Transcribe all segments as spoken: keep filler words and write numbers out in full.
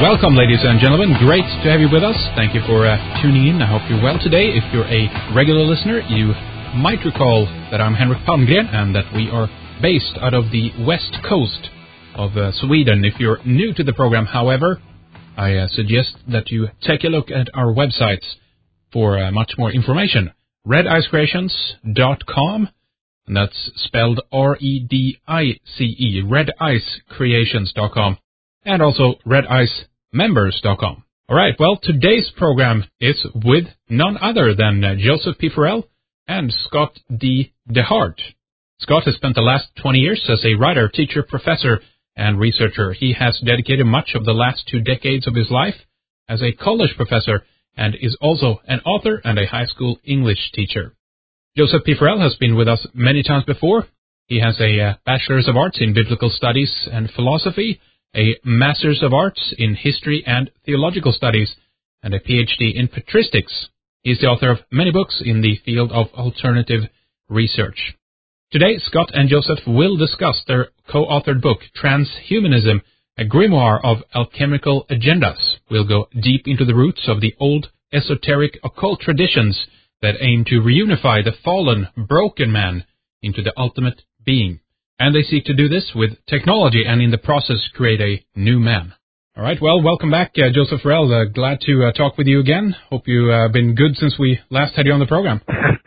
Welcome, ladies and gentlemen. Great to have you with us. Thank you for uh, tuning in. I hope you're well today. If you're a regular listener, you might recall that I'm Henrik Palmgren and that we are based out of the west coast of uh, Sweden. If you're new to the program, however, I uh, suggest that you take a look at our websites for uh, much more information. red ice creations dot com, and that's spelled R E D I C E, red ice creations dot com, and also red ice members dot com. All right, well, today's program is with none other than uh, Joseph P. Farrell and Scott D. DeHart. Scott has spent the last twenty years as a writer, teacher, professor, and researcher. He has dedicated much of the last two decades of his life as a college professor and is also an author and a high school English teacher. Joseph P. Farrell has been with us many times before. He has a uh, Bachelor's of Arts in Biblical Studies and Philosophy, a Master's of Arts in History and Theological Studies, and a P H D in Patristics. He is the author of many books in the field of alternative research. Today, Scott and Joseph will discuss their co-authored book, Transhumanism, a grimoire of alchemical agendas. We'll go deep into the roots of the old esoteric occult traditions that aim to reunify the fallen, broken man into the ultimate being. And they seek to do this with technology and in the process create a new man. All right, well, welcome back, uh, Joseph Farrell. Uh, glad to uh, talk with you again. Hope you've uh, been good since we last had you on the program.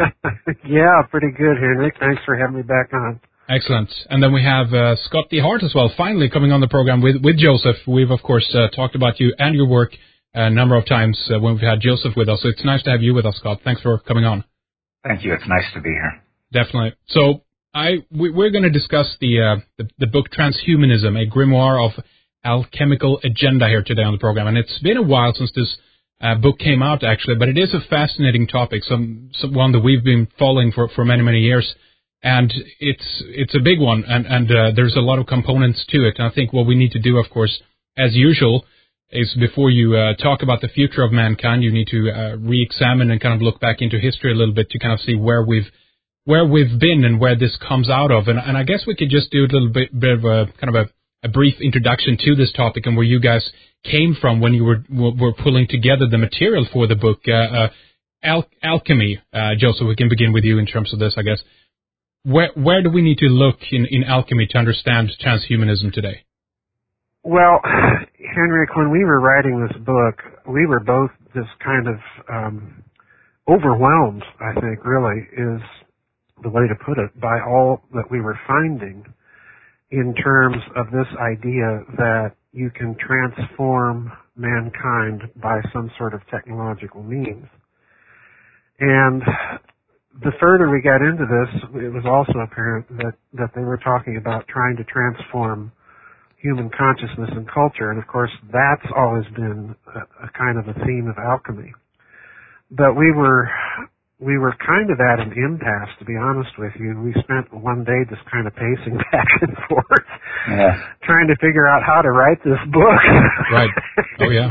Yeah, pretty good, Henrik. Thanks for having me back on. Excellent. And then we have uh, Scott DeHart as well, finally coming on the program with, with Joseph. We've, of course, uh, talked about you and your work a number of times uh, when we've had Joseph with us. So it's nice to have you with us, Scott. Thanks for coming on. Thank you. It's nice to be here. Definitely. So I we, we're going to discuss the, uh, the the book Transhumanism, a grimoire of alchemical agenda here today on the program. And it's been a while since this uh, book came out, actually, but it is a fascinating topic, some, some one that we've been following for, for many, many years. And it's it's a big one, and, and uh, there's a lot of components to it. And I think what we need to do, of course, as usual, is before you uh, talk about the future of mankind, you need to uh, re-examine and kind of look back into history a little bit to kind of see where we've where we've been and where this comes out of. And, and I guess we could just do a little bit, bit of a kind of a, a brief introduction to this topic and where you guys came from when you were were pulling together the material for the book. Uh, uh, al- alchemy, uh, Joseph, we can begin with you in terms of this, I guess. Where where do we need to look in, in alchemy to understand transhumanism today? Well, Henrik, when we were writing this book, we were both just kind of um, overwhelmed, I think, really, is the way to put it, by all that we were finding in terms of this idea that you can transform mankind by some sort of technological means. And the further we got into this, it was also apparent that, that they were talking about trying to transform human consciousness and culture. And of course, that's always been a, a kind of a theme of alchemy. But we were, we were kind of at an impasse, to be honest with you. We spent one day just kind of pacing back and forth, yeah. trying to figure out how to write this book. Right. Oh, yeah.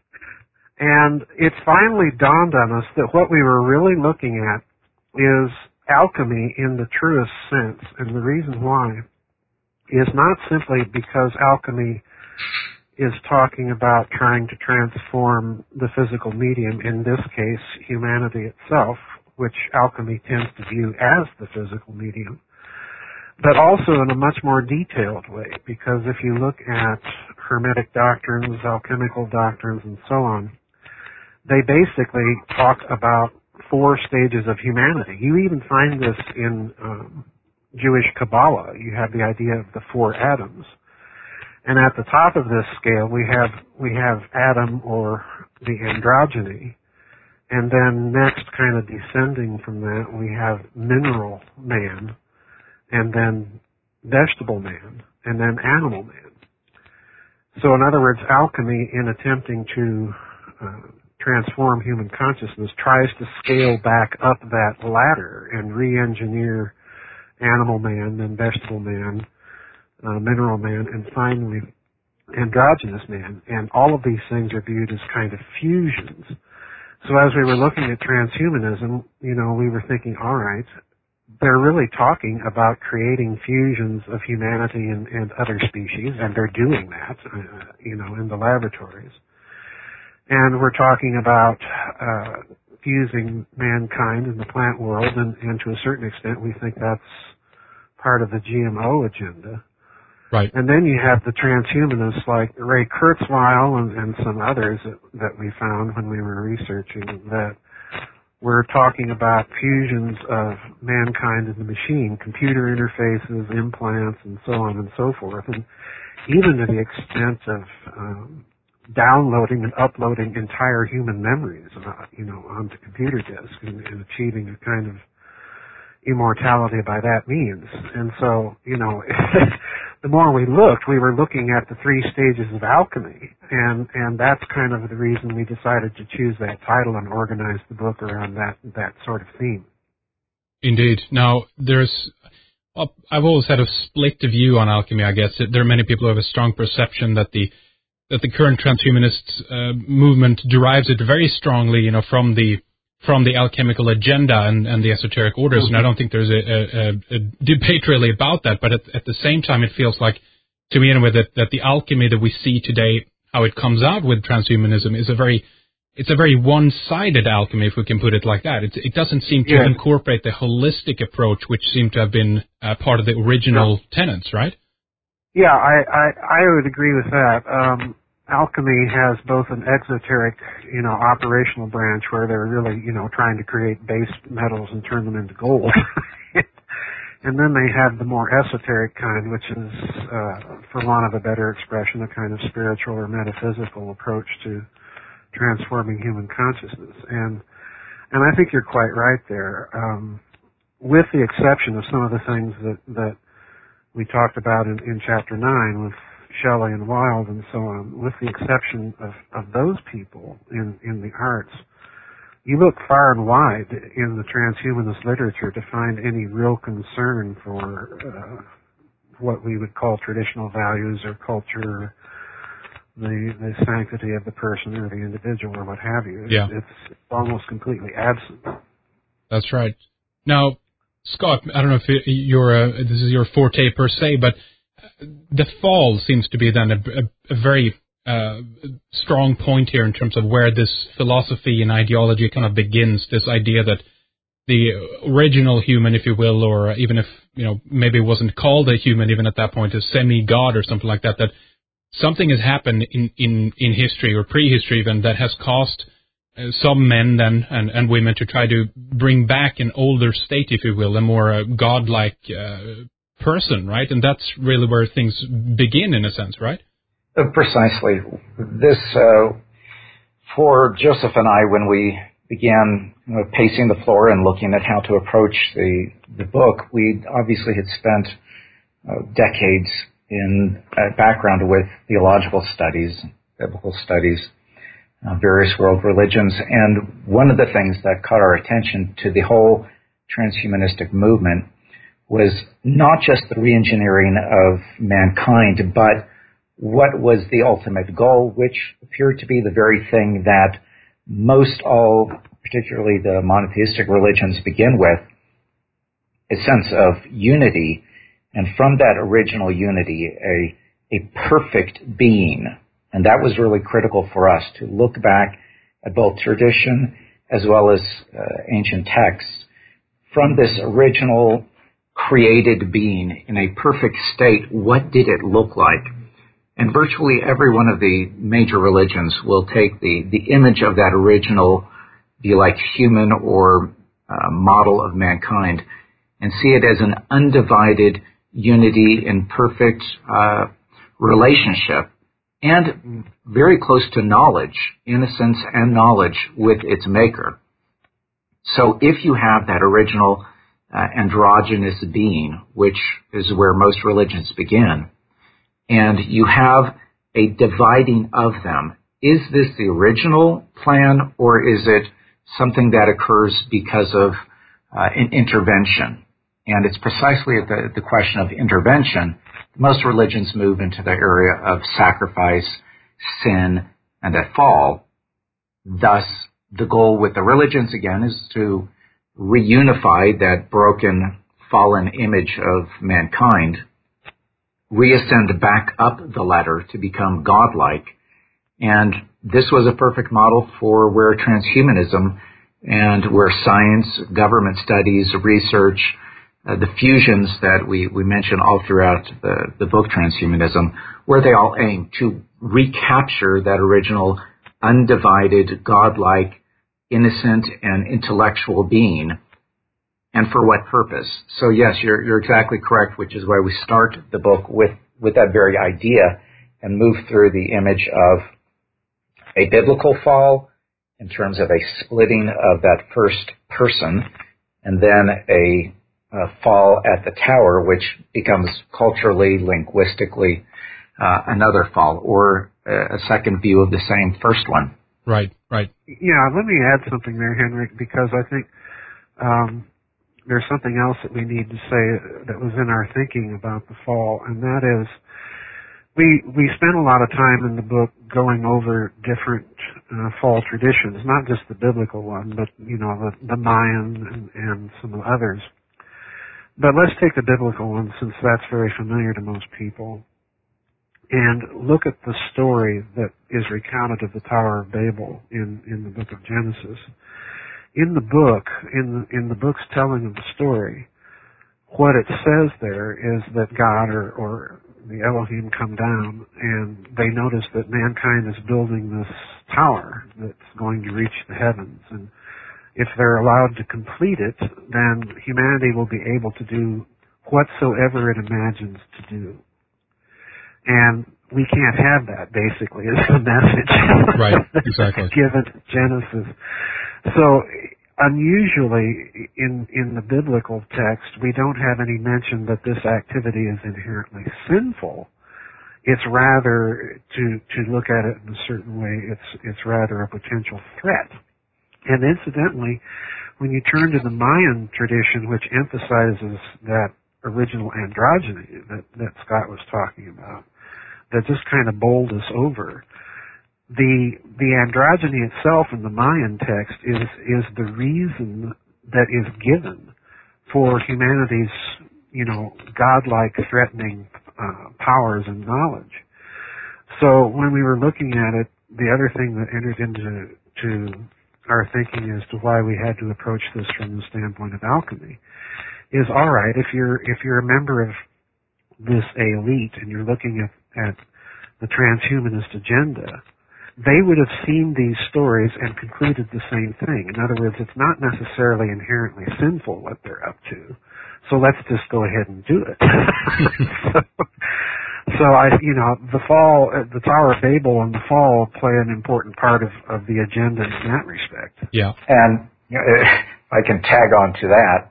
And it finally dawned on us that what we were really looking at is alchemy in the truest sense. And the reason why is not simply because alchemy is talking about trying to transform the physical medium, in this case, humanity itself, which alchemy tends to view as the physical medium, but also in a much more detailed way, because if you look at Hermetic doctrines, alchemical doctrines, and so on, they basically talk about four stages of humanity. You even find this in um, Jewish Kabbalah. You have the idea of the four Adams. And at the top of this scale, we have we have Adam, or the androgyny. And then next, kind of descending from that, we have mineral man, and then vegetable man, and then animal man. So in other words, alchemy, in attempting to uh, transform human consciousness, tries to scale back up that ladder and re-engineer animal man, then vegetable man, uh, mineral man, and finally androgynous man. And all of these things are viewed as kind of fusions. So as we were looking at transhumanism, you know, we were thinking, all right, they're really talking about creating fusions of humanity and, and other species, and they're doing that, uh, you know, in the laboratories. And we're talking about uh, fusing mankind in the plant world, and, and to a certain extent, we think that's part of the G M O agenda. Right. And then you have the transhumanists like Ray Kurzweil and, and some others that, that we found when we were researching that we're talking about fusions of mankind and the machine, computer interfaces, implants, and so on and so forth, and even to the extent of um, downloading and uploading entire human memories, uh, you know, onto computer disks and, and achieving a kind of immortality by that means. And so, you know, the more we looked, we were looking at the three stages of alchemy, and and that's kind of the reason we decided to choose that title and organize the book around that that sort of theme. Indeed. Now, there's, I've always had a split view on alchemy, I guess. There are many people who have a strong perception that the that the current transhumanist uh, movement derives it very strongly, you know, from the from the alchemical agenda and, and the esoteric orders, mm-hmm. and I don't think there's a, a, a debate really about that, but at, at the same time it feels like, to me anyway, that, that the alchemy that we see today, how it comes out with transhumanism, is a very, it's a very one-sided alchemy, if we can put it like that. It, it doesn't seem to yeah. incorporate the holistic approach, which seemed to have been uh, part of the original yeah. tenets, right? Yeah, I, I, I would agree with that. Um, Alchemy has both an exoteric, you know, operational branch where they're really, you know, trying to create base metals and turn them into gold. And then they have the more esoteric kind, which is, uh, for want of a better expression, a kind of spiritual or metaphysical approach to transforming human consciousness. And, and I think you're quite right there. Um, with the exception of some of the things that, that we talked about in, in chapter nine with Shelley and Wilde and so on, with the exception of, of those people in, in the arts, you look far and wide in the transhumanist literature to find any real concern for uh, what we would call traditional values or culture, the, the sanctity of the person or the individual or what have you. Yeah. It's, it's almost completely absent. That's right. Now, Scott, I don't know if you're a, this is your forte per se, but the fall seems to be then a, a, a very uh, strong point here in terms of where this philosophy and ideology kind of begins, this idea that the original human, if you will, or even if, you know, maybe it wasn't called a human even at that point, a semi-god or something like that, that something has happened in, in, in history or prehistory even that has caused uh, some men then and, and women to try to bring back an older state, if you will, a more uh, godlike uh, person, right? And that's really where things begin in a sense, right? Uh, precisely. This, uh, for Joseph and I, when we began you know, pacing the floor and looking at how to approach the, the book, we obviously had spent uh, decades in uh, background with theological studies, biblical studies, uh, various world religions, and one of the things that caught our attention to the whole transhumanistic movement was not just the reengineering of mankind, but what was the ultimate goal, which appeared to be the very thing that most all, particularly the monotheistic religions, begin with, a sense of unity, and from that original unity, a, a perfect being. And that was really critical for us, to look back at both tradition as well as uh, ancient texts. From this original created being in a perfect state, what did it look like? And virtually every one of the major religions will take the, the image of that original, be like human or uh, model of mankind, and see it as an undivided unity in perfect uh, relationship and very close to knowledge, innocence and knowledge with its maker. So if you have that original uh, androgynous being, which is where most religions begin, and you have a dividing of them, is this the original plan, or is it something that occurs because of uh, an intervention? And it's precisely at the, the question of intervention. Most religions move into the area of sacrifice, sin, and a fall. Thus, the goal with the religions, again, is to reunify that broken, fallen image of mankind, reascend back up the ladder to become godlike. And this was a perfect model for where transhumanism and where science, government studies, research, uh, the fusions that we, we mention all throughout the, the book Transhumanism, where they all aim to recapture that original undivided, godlike, innocent, and intellectual being. And for what purpose? So yes, you're, you're exactly correct, which is why we start the book with, with that very idea and move through the image of a biblical fall in terms of a splitting of that first person, and then a, a fall at the tower, which becomes culturally, linguistically, uh, another fall, or a second view of the same first one. Right, right. Yeah, let me add something there, Henrik, because I think um, there's something else that we need to say that was in our thinking about the fall, and that is we we spent a lot of time in the book going over different uh, fall traditions, not just the biblical one, but you know the, the Mayan and, and some of the others. But let's take the biblical one, since that's very familiar to most people, and look at the story that is recounted of the Tower of Babel in in the book of Genesis. In the book, in in the book's telling of the story, what it says there is that God or, or the Elohim come down and they notice that mankind is building this tower that's going to reach the heavens. And if they're allowed to complete it, then humanity will be able to do whatsoever it imagines to do. And we can't have that, basically, is the message. Right, exactly. Given Genesis. So, unusually, in, in the biblical text, we don't have any mention that this activity is inherently sinful. It's rather, to, to look at it in a certain way, it's, it's rather a potential threat. And incidentally, when you turn to the Mayan tradition, which emphasizes that original androgyny that, that Scott was talking about, that just kind of bowled us over, The the androgyny itself in the Mayan text is is the reason that is given for humanity's, you know, godlike threatening uh, powers and knowledge. So when we were looking at it, the other thing that entered into to our thinking as to why we had to approach this from the standpoint of alchemy is, all right, if you're if you're a member of this elite and you're looking at, at the transhumanist agenda, they would have seen these stories and concluded the same thing. In other words, it's not necessarily inherently sinful what they're up to, so let's just go ahead and do it. so, so I, you know, the fall, the Tower of Babel and the fall play an important part of, of the agenda in that respect. Yeah. And you know, if I can tag on to that,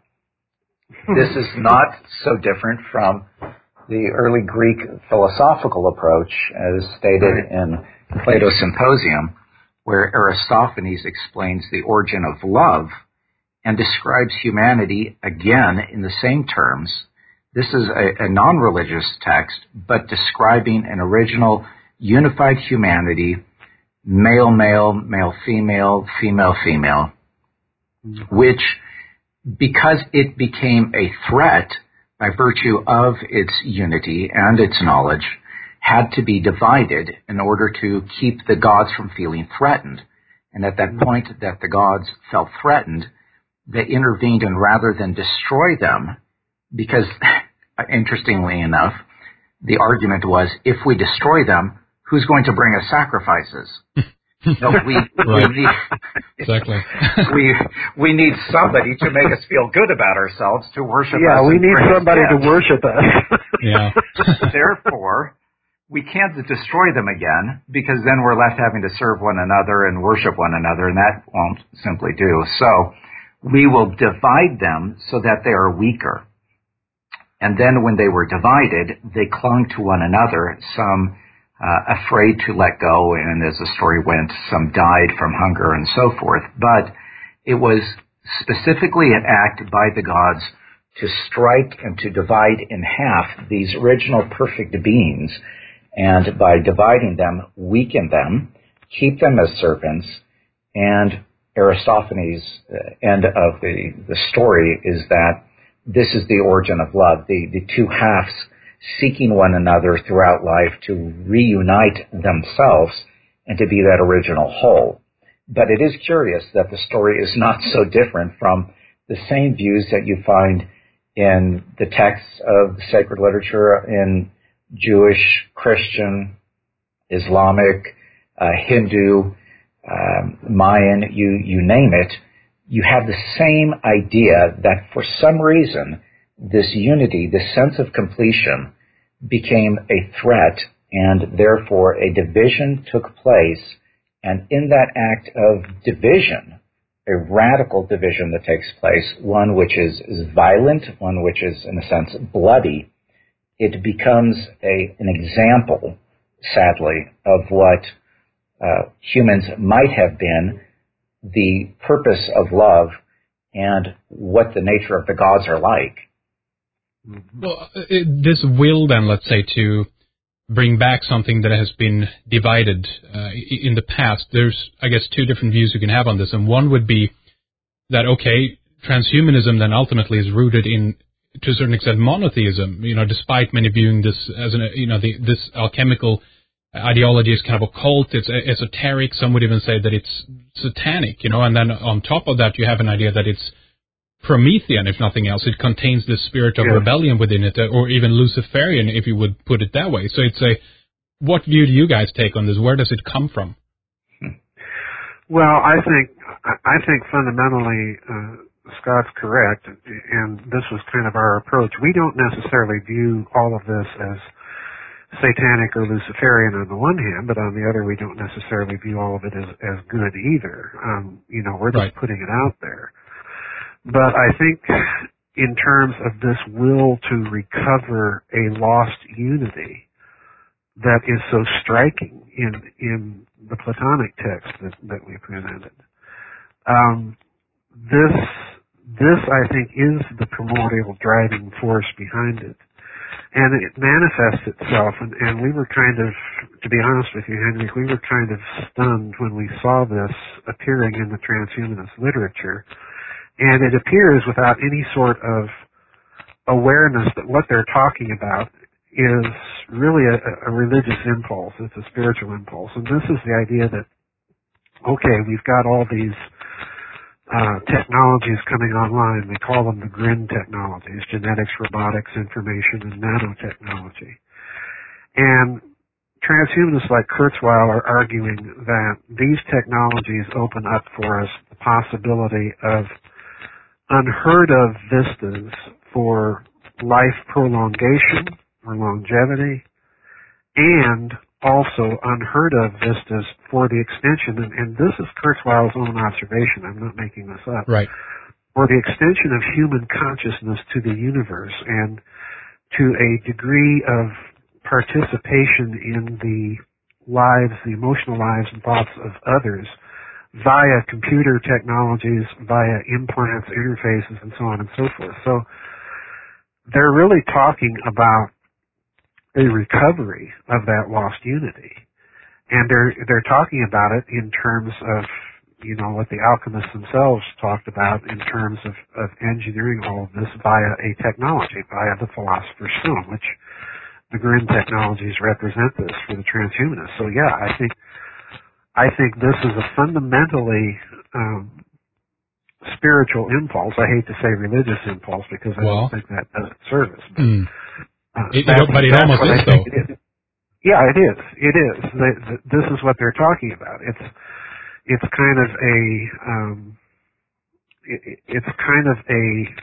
this is not so different from the early Greek philosophical approach as stated right. in Plato's Symposium, where Aristophanes explains the origin of love and describes humanity again in the same terms. This is a, a non-religious text, but describing an original unified humanity, male-male, male-female, female-female, mm-hmm. which, because it became a threat by virtue of its unity and its knowledge, had to be divided in order to keep the gods from feeling threatened. And at that point that the gods felt threatened, they intervened, and rather than destroy them, because, interestingly enough, the argument was, if we destroy them, who's going to bring us sacrifices? No, we, right. we need exactly. we we need somebody to make us feel good about ourselves, to worship yeah, us. Yeah, we need somebody to worship us. yeah. Therefore, we can't destroy them again, because then we're left having to serve one another and worship one another, and that won't simply do. So we will divide them so that they are weaker. And then when they were divided, they clung to one another, some uh, afraid to let go, and as the story went, some died from hunger and so forth. But it was specifically an act by the gods to strike and to divide in half these original perfect beings, and by dividing them, weaken them, keep them as serpents, and Aristophanes' uh, end of the, the story is that this is the origin of love, the, the two halves seeking one another throughout life to reunite themselves and to be that original whole. But it is curious that the story is not so different from the same views that you find in the texts of the sacred literature in Jewish, Christian, Islamic, uh, Hindu, um, Mayan, you, you name it. You have the same idea that for some reason this unity, this sense of completion became a threat, and therefore a division took place. And in that act of division, a radical division that takes place, one which is, is violent, one which is, in a sense, bloody, it becomes a, an example, sadly, of what uh, humans might have been, the purpose of love, and what the nature of the gods are like. Well, it, this will then, let's say, to bring back something that has been divided uh, in the past. There's, I guess, two different views you can have on this, and one would be that, okay, transhumanism then ultimately is rooted in, to a certain extent, monotheism, you know, despite many viewing this as an, you know, the, this alchemical ideology is kind of occult, it's esoteric, some would even say that it's satanic, you know, and then on top of that you have an idea that it's Promethean, if nothing else. It contains the spirit of yeah. rebellion within it, or even Luciferian, if you would put it that way. So it's a, what view do you guys take on this? Where does it come from? Well, I think, I think fundamentally, uh, Scott's correct, and this was kind of our approach. We don't necessarily view all of this as satanic or Luciferian on the one hand, but on the other, we don't necessarily view all of it as, as good either. Um, you know, we're just right. putting it out there. But I think in terms of this will to recover a lost unity that is so striking in in the Platonic text that, that we presented, um, this this I think is the primordial driving force behind it. And it manifests itself, and, and we were kind of, to be honest with you, Henry, we were kind of stunned when we saw this appearing in the transhumanist literature. And it appears without any sort of awareness that what they're talking about is really a, a religious impulse. It's a spiritual impulse. And this is the idea that, okay, we've got all these uh, technologies coming online. They call them the GRIN technologies, genetics, robotics, information, and nanotechnology. And transhumanists like Kurzweil are arguing that these technologies open up for us the possibility of unheard of vistas for life prolongation or longevity, and also unheard of vistas for the extension, and, and this is Kurzweil's own observation, I'm not making this up, right. for the extension of human consciousness to the universe and to a degree of participation in the lives, the emotional lives and thoughts of others via computer technologies, via implants, interfaces, and so on and so forth. So they're really talking about a recovery of that lost unity. And they're they're talking about it in terms of, you know, what the alchemists themselves talked about in terms of, of engineering all of this via a technology, via the Philosopher's Stone, which the GRIN technologies represent this for the transhumanists. So yeah, I think I think this is a fundamentally um, spiritual impulse. I hate to say religious impulse because I well, don't think that does it service. But, mm. uh, it, it, but it almost is, though. It is. Yeah, it is. It is. They, th- this is what they're talking about. It's it's kind of a um, it, it's kind of a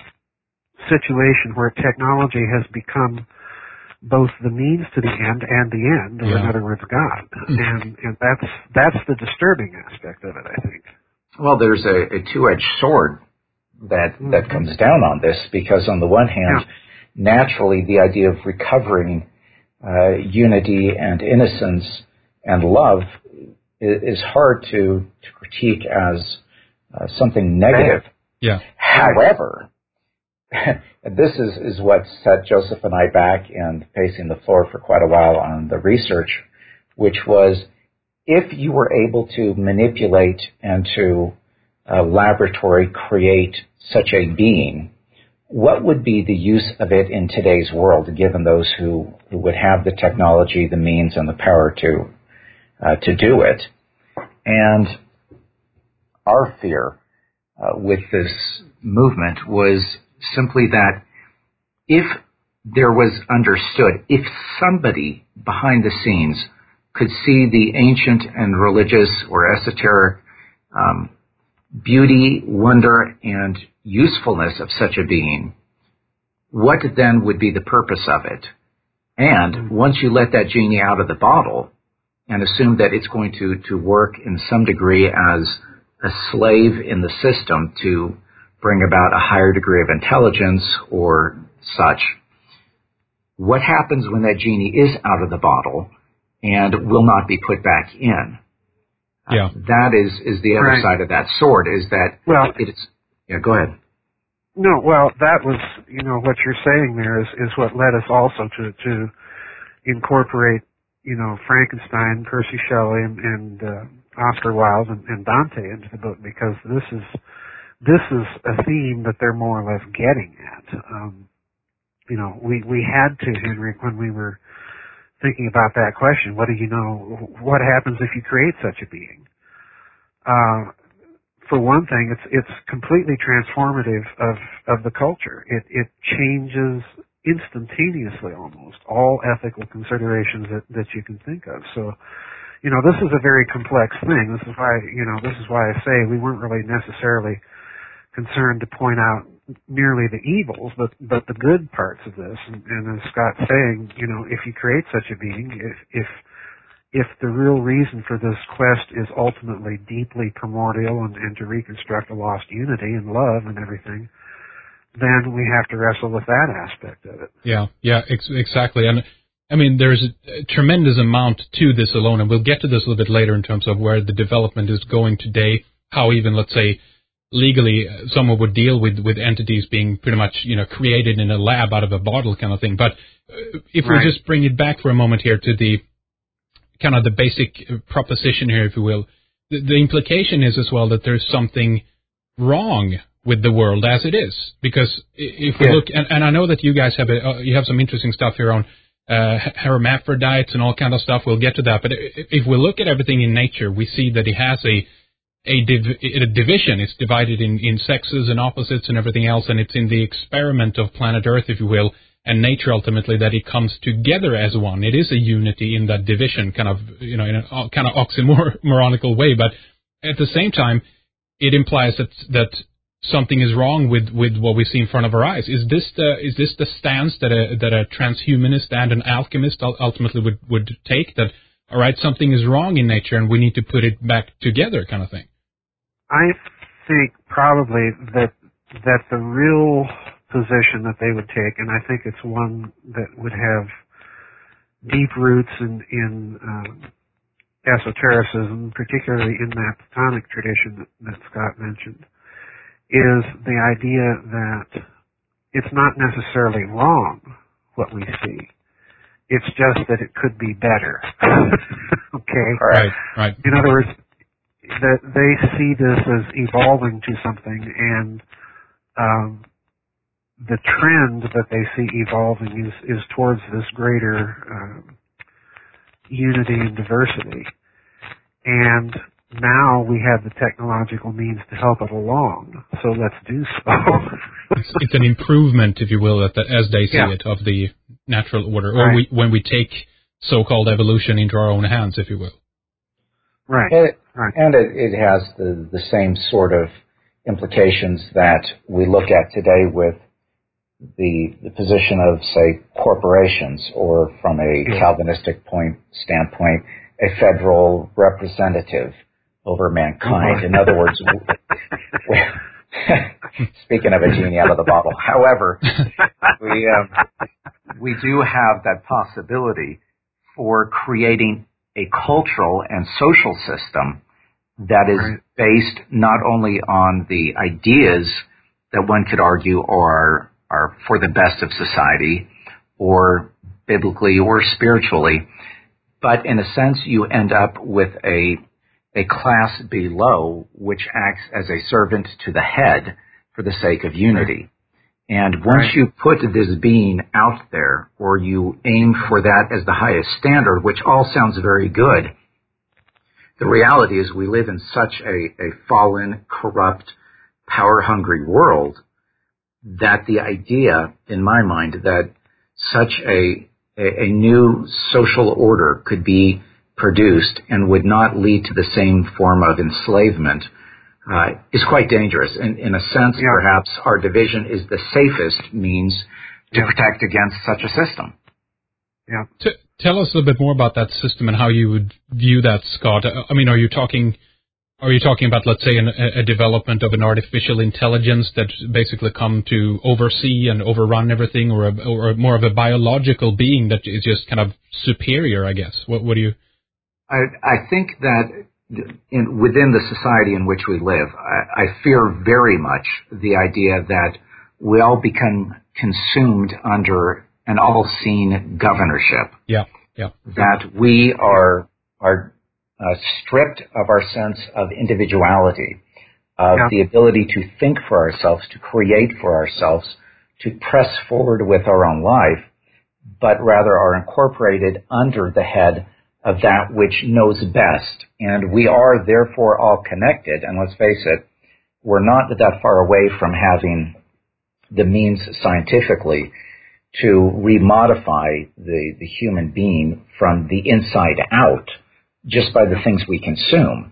situation where technology has become both the means to the end and the end, or yeah. in other words, God. And and that's that's the disturbing aspect of it, I think. Well, there's a, a two-edged sword that mm-hmm. that comes down on this, because on the one hand, yeah. naturally the idea of recovering uh, unity and innocence and love is, is hard to, to critique as uh, something negative. Yeah. However, this is, is what set Joseph and I back and pacing the floor for quite a while on the research, which was, if you were able to manipulate and to uh, laboratory create such a being, what would be the use of it in today's world, given those who, who would have the technology, the means, and the power to uh, to do it? And our fear uh, with this movement was simply that if there was understood, if somebody behind the scenes could see the ancient and religious or esoteric um, beauty, wonder, and usefulness of such a being, what then would be the purpose of it? And once you let that genie out of the bottle and assume that it's going to, to work in some degree as a slave in the system to bring about a higher degree of intelligence or such, what happens when that genie is out of the bottle and will not be put back in? Yeah. Uh, that is, is the other right. side of that sword, is that well, it's... Yeah, go ahead. No, well, that was, you know, what you're saying there is, is what led us also to, to incorporate, you know, Frankenstein, Percy Shelley, and, and uh, Oscar Wilde and, and Dante into the book, because this is this is a theme that they're more or less getting at. Um, you know, we, we had to, Henrik, when we were thinking about that question, what do you know, what happens if you create such a being? Uh, for one thing, it's it's completely transformative of, of the culture. It it changes instantaneously almost all ethical considerations that, that you can think of. So, you know, this is a very complex thing. This is why, you know, this is why I say we weren't really necessarily concerned to point out merely the evils, but, but the good parts of this. And, and as Scott's saying, you know, if you create such a being, if, if, if the real reason for this quest is ultimately deeply primordial and, and to reconstruct a lost unity and love and everything, then we have to wrestle with that aspect of it. Yeah, yeah, ex- exactly. And I mean, there's a, a tremendous amount to this alone, and we'll get to this a little bit later in terms of where the development is going today, how even, let's say, legally uh, someone would deal with, with entities being pretty much, you know, created in a lab out of a bottle kind of thing. But uh, if Right. we just bring it back for a moment here to the kind of the basic proposition here, if you will, the, the implication is as well that there's something wrong with the world as it is, because if we yeah. look, and, and I know that you guys have a, uh, you have some interesting stuff here on uh, hermaphrodites and all kind of stuff. We'll get to that, but if we look at everything in nature, we see that it has a a, div- a division. It's divided in, in sexes and opposites and everything else, and it's in the experiment of planet Earth, if you will, and nature ultimately that it comes together as one. It is a unity in that division, kind of, you know, in a kind of oxymoronical way, but at the same time, it implies that that something is wrong with, with what we see in front of our eyes. Is this the is this the stance that a that a transhumanist and an alchemist ultimately would, would take? That, all right, something is wrong in nature and we need to put it back together, kind of thing. I think probably that that the real position that they would take, and I think it's one that would have deep roots in in um, esotericism, particularly in that Platonic tradition that, that Scott mentioned, is the idea that it's not necessarily wrong what we see. It's just that it could be better. Okay? Right, right. In other words, that they see this as evolving to something, and um, the trend that they see evolving is, is towards this greater um, unity and diversity. And now we have the technological means to help it along, so let's do so. it's, it's an improvement, if you will, at the, as they see yeah. it, of the natural order, or right. we, when we take so-called evolution into our own hands, if you will. Right. And it, right. and it, it has the, the same sort of implications that we look at today with the, the position of, say, corporations, or from a yeah. Calvinistic point standpoint, a federal representative over mankind. Mm-hmm. In other words, we, speaking of a genie out of the bottle, however, we um, we do have that possibility for creating a cultural and social system that is right. based not only on the ideas that one could argue are are for the best of society, or biblically or spiritually, but in a sense you end up with a a class below which acts as a servant to the head for the sake of unity. And once Right. you put this being out there, or you aim for that as the highest standard, which all sounds very good, the reality is we live in such a, a fallen, corrupt, power-hungry world that the idea, in my mind, that such a, a, a new social order could be produced and would not lead to the same form of enslavement uh, is quite dangerous. In, in a sense, Yeah. perhaps our division is the safest means to Yeah. protect against such a system. Yeah. T- tell us a little bit more about that system and how you would view that, Scott. I mean, are you talking, are you talking about, let's say, an, a development of an artificial intelligence that basically come to oversee and overrun everything, or a, or more of a biological being that is just kind of superior? I guess. What, what do you? I, I think that in, within the society in which we live, I, I fear very much the idea that we all become consumed under an all-seeing governorship. Yeah, yeah. That we are are uh, stripped of our sense of individuality, of Yeah. the ability to think for ourselves, to create for ourselves, to press forward with our own life, but rather are incorporated under the head of that which knows best. And we are therefore all connected. And let's face it, we're not that far away from having the means scientifically to remodify the, the human being from the inside out just by the things we consume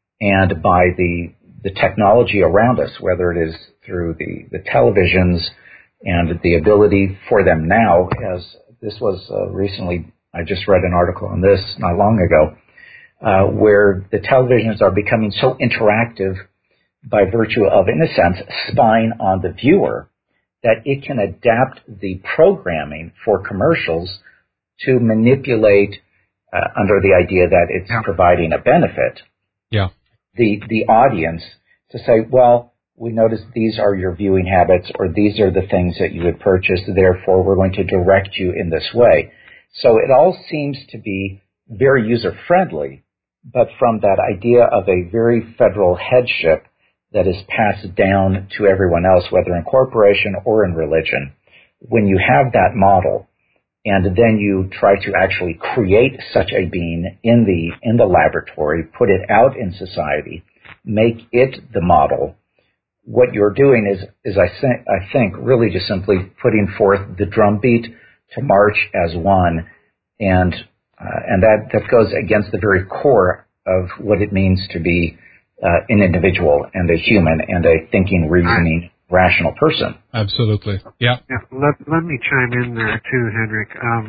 and by the the technology around us, whether it is through the, the televisions and the ability for them now, as this was uh, recently, I just read an article on this not long ago, uh, where the televisions are becoming so interactive by virtue of, in a sense, spying on the viewer, that it can adapt the programming for commercials to manipulate uh, under the idea that it's Yeah. providing a benefit. Yeah. The the audience to say, well, we notice these are your viewing habits, or these are the things that you would purchase, therefore we're going to direct you in this way. So it all seems to be very user-friendly, but from that idea of a very federal headship that is passed down to everyone else, whether in corporation or in religion. When you have that model, and then you try to actually create such a being in the in the laboratory, put it out in society, make it the model, what you're doing is, is I, think, I think, really just simply putting forth the drumbeat to march as one, and uh, and that, that goes against the very core of what it means to be Uh, an individual and a human and a thinking, reasoning, rational person. Absolutely. Yeah. Yeah, let let me chime in there too, Henrik. Um,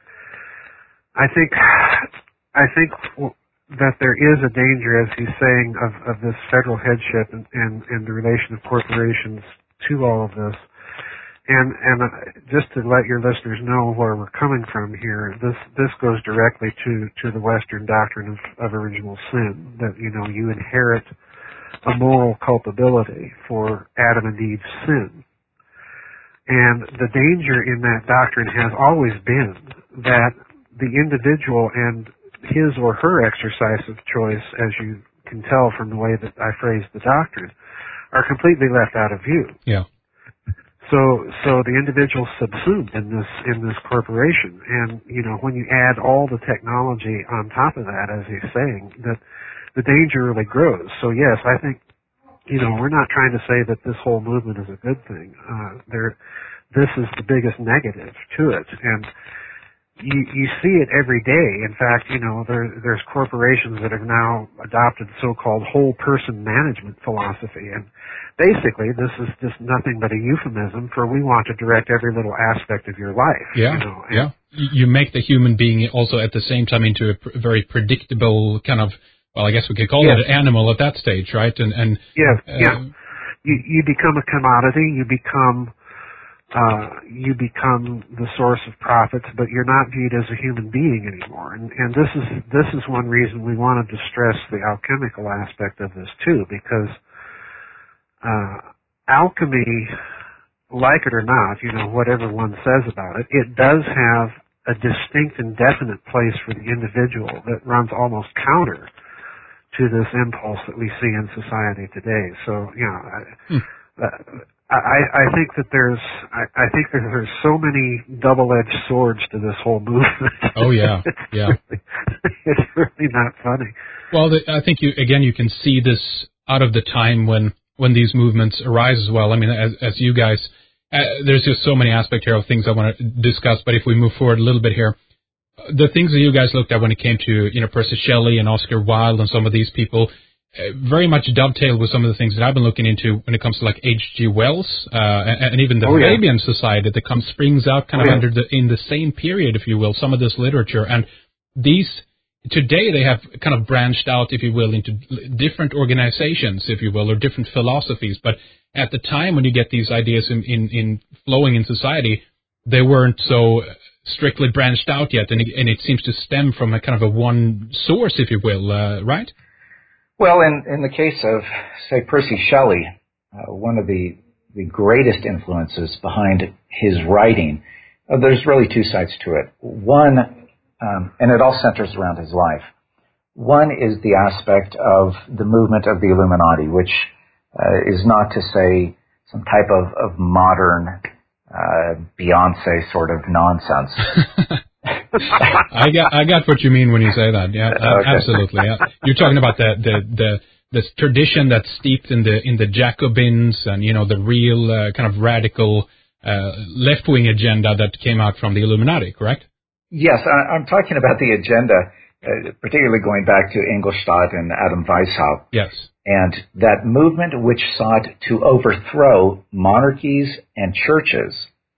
I think I think that there is a danger, as he's saying, of, of this federal headship and, and, and the relation of corporations to all of this. And and uh, just to let your listeners know where we're coming from here, this this goes directly to, to the Western doctrine of, of original sin, that, you know, you inherit a moral culpability for Adam and Eve's sin. And the danger in that doctrine has always been that the individual and his or her exercise of choice, as you can tell from the way that I phrased the doctrine, are completely left out of view. Yeah. So, so the individual subsumed in this in this corporation, and you know, when you add all the technology on top of that, as he's saying, that the danger really grows. So yes, I think, you know, we're not trying to say that this whole movement is a good thing. Uh, there, this is the biggest negative to it, and you you see it every day. In fact, you know, there there's corporations that have now adopted so-called whole person management philosophy, and basically this is just nothing but a euphemism for we want to direct every little aspect of your life. Yeah. You know? And Yeah. You make the human being also at the same time into a pr- very predictable kind of, well, I guess we could call Yes. it an animal at that stage, right? And and Yes, uh, yeah. You you become a commodity. You become uh, you become the source of profits, but you're not viewed as a human being anymore. And and this is this is one reason we wanted to stress the alchemical aspect of this too, because uh, alchemy, like it or not, you know, whatever one says about it, it does have a distinct and definite place for the individual that runs almost counter to this impulse that we see in society today. So, you know, hmm. uh, I, I think that there's, I, I think that there's so many double-edged swords to this whole movement. Oh yeah, yeah. it's, really, it's really not funny. Well, the, I think you again you can see this out of the time when when these movements arise as well. I mean, as as you guys, uh, there's just so many aspects here of things I want to discuss. But if we move forward a little bit here, the things that you guys looked at when it came to you know Percy Shelley and Oscar Wilde and some of these people. Uh, very much dovetail with some of the things that I've been looking into when it comes to like H G Wells uh, and, and even the oh, Fabian yeah. Society that comes springs out kind oh, of yeah. under the in the same period, if you will, some of this literature. And these today they have kind of branched out, if you will, into different organizations, if you will, or different philosophies. But at the time when you get these ideas in, in, in flowing in society, they weren't so strictly branched out yet, and it, and it seems to stem from a kind of a one source, if you will, uh, right? Well, in, in the case of, say, Percy Shelley, uh, one of the, the greatest influences behind his writing, uh, there's really two sides to it. One, um, and it all centers around his life. One is the aspect of the movement of the Illuminati, which uh, is not to say some type of, of modern uh, Beyonce sort of nonsense. I got I got what you mean when you say that. Yeah, okay. Absolutely. Yeah. You're talking about the the the this tradition that's steeped in the in the Jacobins and you know the real uh, kind of radical uh, left wing agenda that came out from the Illuminati, correct? Yes, I, I'm talking about the agenda, uh, particularly going back to Ingolstadt and Adam Weishaupt. Yes, and that movement which sought to overthrow monarchies and churches,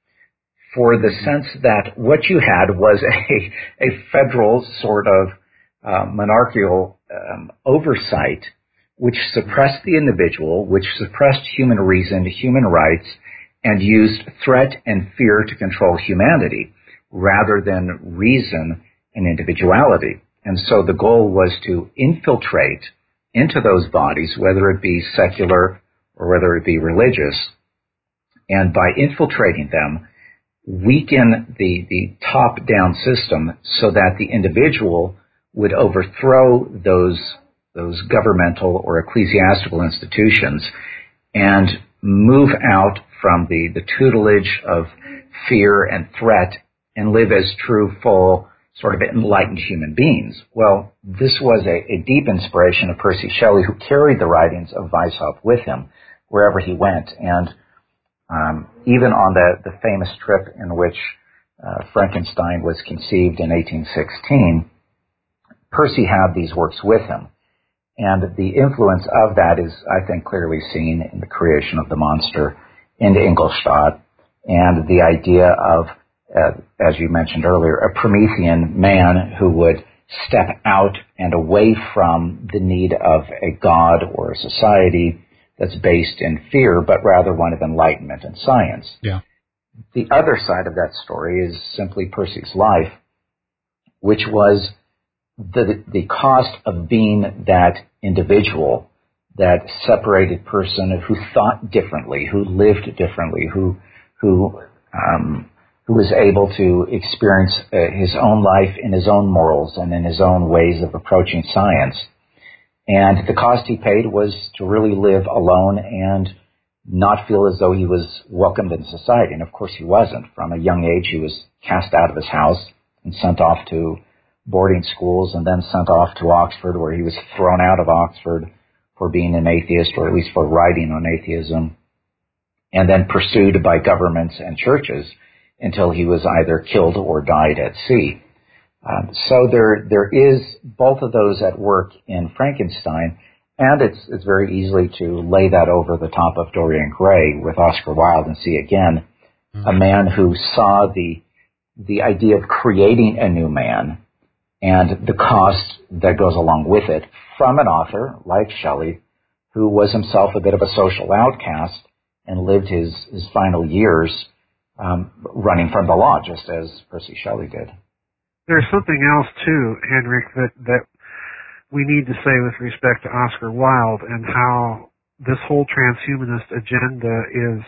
for the sense that what you had was a, a federal sort of uh, monarchical um, oversight which suppressed the individual, which suppressed human reason, human rights, and used threat and fear to control humanity rather than reason and individuality. And so the goal was to infiltrate into those bodies, whether it be secular or whether it be religious, and by infiltrating them, weaken the, the top-down system so that the individual would overthrow those, those governmental or ecclesiastical institutions and move out from the, the tutelage of fear and threat and live as true, full, sort of enlightened human beings. Well, this was a, a deep inspiration of Percy Shelley, who carried the writings of Weishaupt with him wherever he went. And Um, even on the, the famous trip in which uh, Frankenstein was conceived in eighteen sixteen, Percy had these works with him. And the influence of that is, I think, clearly seen in the creation of the monster in Ingolstadt and the idea of, uh, as you mentioned earlier, a Promethean man who would step out and away from the need of a god or a society that's based in fear, but rather one of enlightenment and science. Yeah. The other side of that story is simply Percy's life, which was the, the cost of being that individual, that separated person who thought differently, who lived differently, who who um, who was able to experience uh, his own life in his own morals and in his own ways of approaching science. And the cost he paid was to really live alone and not feel as though he was welcomed in society. And of course he wasn't. From a young age, he was cast out of his house and sent off to boarding schools and then sent off to Oxford, where he was thrown out of Oxford for being an atheist, or at least for writing on atheism, and then pursued by governments and churches until he was either killed or died at sea. Um, so there, there is both of those at work in Frankenstein, and it's, it's very easy to lay that over the top of Dorian Gray with Oscar Wilde and see again mm-hmm. a man who saw the, the idea of creating a new man and the cost that goes along with it from an author like Shelley, who was himself a bit of a social outcast and lived his, his final years um, running from the law, just as Percy Shelley did. There's something else, too, Henrik, that, that we need to say with respect to Oscar Wilde and how this whole transhumanist agenda is,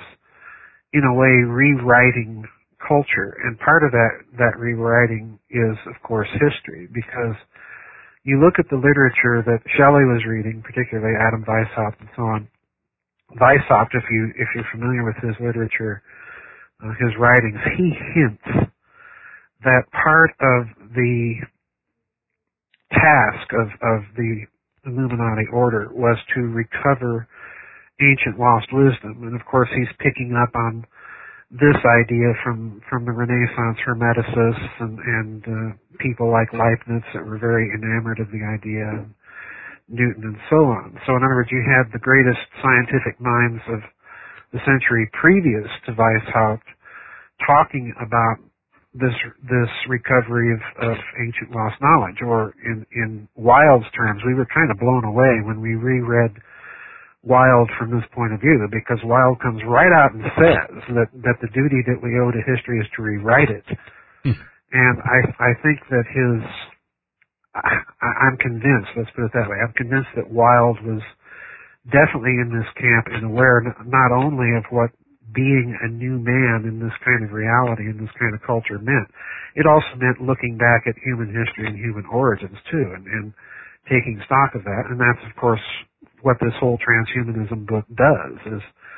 in a way, rewriting culture. And part of that, that rewriting is, of course, history, because, you look at the literature that Shelley was reading, particularly Adam Weishaupt and so on. Weishaupt, if you if you're familiar with his literature, uh, his writings, he hints that part of the task of, of the Illuminati order was to recover ancient lost wisdom. And of course he's picking up on this idea from, from the Renaissance Hermeticists and, and uh, people like Leibniz that were very enamored of the idea, and Newton and so on. So in other words, you had the greatest scientific minds of the century previous to Weishaupt talking about this this recovery of, of ancient lost knowledge, or in, in Wilde's terms, we were kind of blown away when we reread Wilde from this point of view, because Wilde comes right out and says that, that the duty that we owe to history is to rewrite it. Hmm. And I I think that his, I, I'm convinced, let's put it that way, I'm convinced that Wilde was definitely in this camp and aware not only of what being a new man in this kind of reality, in this kind of culture meant. It also meant looking back at human history and human origins too, and, and taking stock of that. And that's of course what this whole transhumanism book does, is